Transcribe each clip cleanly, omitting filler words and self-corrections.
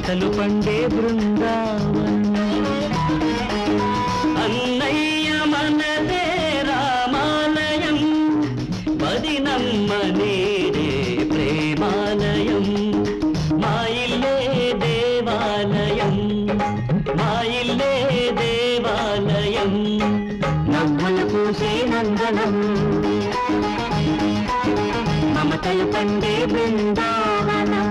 మమతలు పండే బృందావనం అన్నయ్య మనదే రామాలయం వదినమ్మ నీడే ప్రేమాలయం మా ఇల్లే దేవాలయం మా ఇల్లే దేవాలయం నవ్వులు పూసే నందనం మమతలు పండే బృందావనం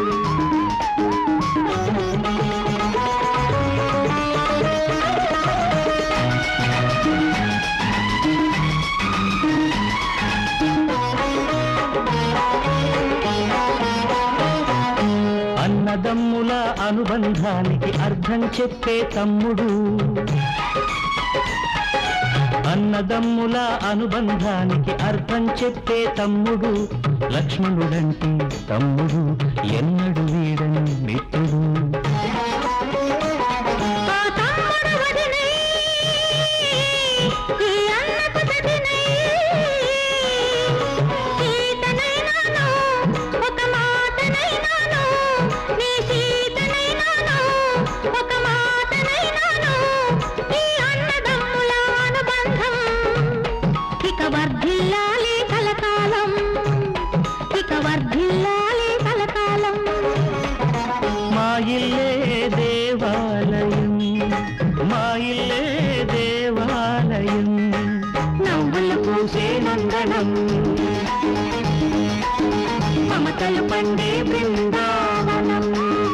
అన్నదమ్ముల అనుబంధానికి అర్థం చెప్పే తమ్ముడు అన్నదమ్ముల అనుబంధానికి అర్థం చెప్పే తమ్ముడు లక్ష్మణుడంటే తమ్ముడు ఎన్నడు వీడని మిత్రుడు మా ఇల్లే దేవాలయం మా ఇల్లే దేవాలయం నవ్వులు పూసే నందనం మమతలు పండే బృందావనం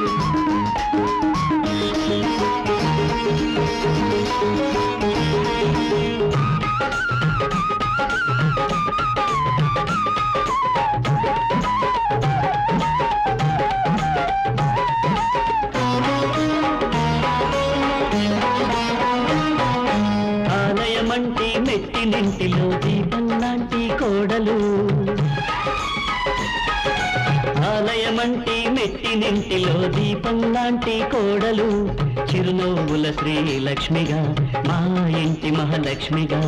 ఆలయమంటి మెట్టినింటిలో దీపం లాంటి కోడలు ఆలయమంటి మెట్టినింటిలో దీపం లాంటి కోడలు చిరునవ్వుల శ్రీలక్ష్మిగా మా ఇంటి మహాలక్ష్మిగా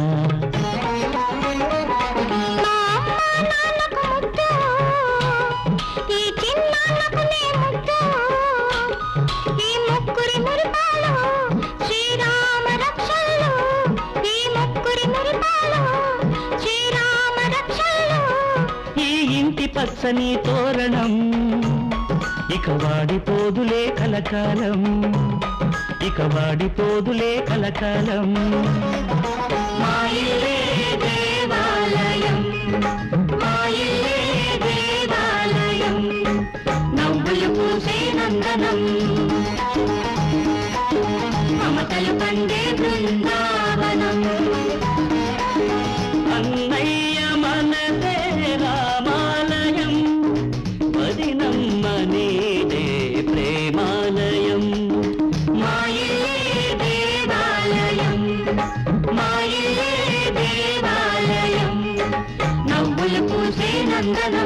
పచ్చని తోరణం ఇక వాడిపోదులే కలకాలం ఇక వాడిపోదులే కలకాలం మా ఇల్లే దేవాలయం మా ఇల్లే దేవాలయం నవ్వులు పూసే నందనం మమతలు పండే బృందావనం అన్నయ్య మనదే రామాలయం వదినమ్మ నీదే ప్రేమాలయం మా ఇల్లే దేవాలయం మా ఇల్లే దేవాలయం నవ్వులు పూసే నందనం